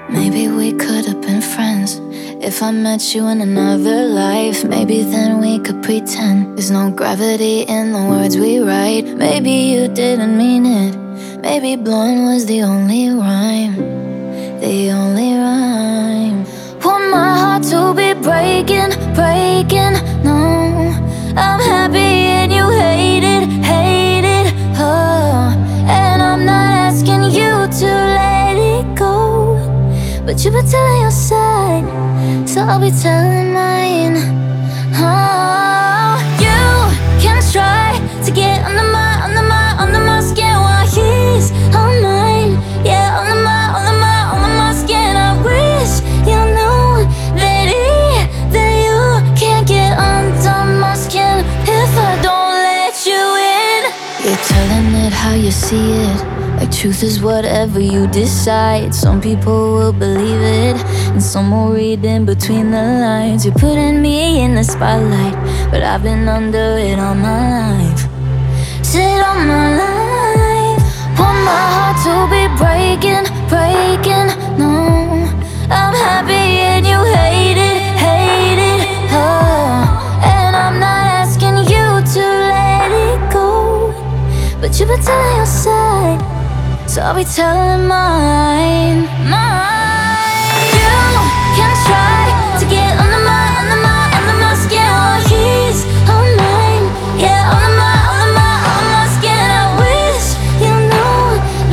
Maybe we could have been friends. If I met you in another life, maybe then we could pretend there's no gravity in the words we write. Maybe you didn't mean it. Maybe blowing was the only rhyme. The only rhyme. Want my heart to be breaking, breaking. No, I'm happy and you hate it, hate it. Oh, and I'm not asking you to let it go, but you've been telling your side, so I'll be telling mine. Oh, you can try to get under my skin while he's on mine. Yeah, under my skin. I wish you knew that you can't get under my skin if I don't let you in. You're telling it how you see it, like truth is whatever you decide. Some people will believe it, and some will read in between the lines. You're putting me in the spotlight, but I've been under it all my life. Sit on my life. Want my heart to be breaking, breaking. No, I'm happy and you hate it, hate it. Oh, and I'm not asking you to let it go, but you've been telling your side, so I'll be telling mine, mine. You can try to get under my skin while he's on mine. Yeah, under my skin. I wish you knew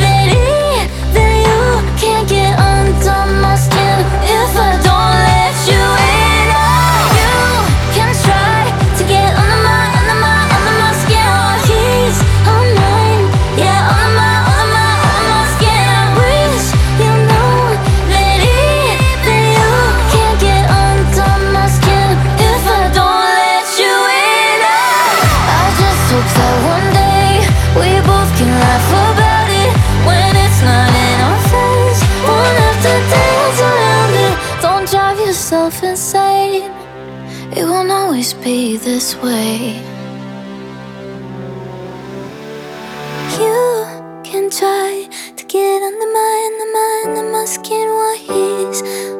that you can't get under my skin if I don't let you in. Oh, you can try to get under my skin while he's on mine. Yeah, under my skin. I wish you knew that you can't get under my skin if I don't let you in. I just hope that one day we both can laugh about it when it's not in our face. Won't have to dance around it. Don't drive yourself insane. It won't always be this way. You can try to get under my skin while he's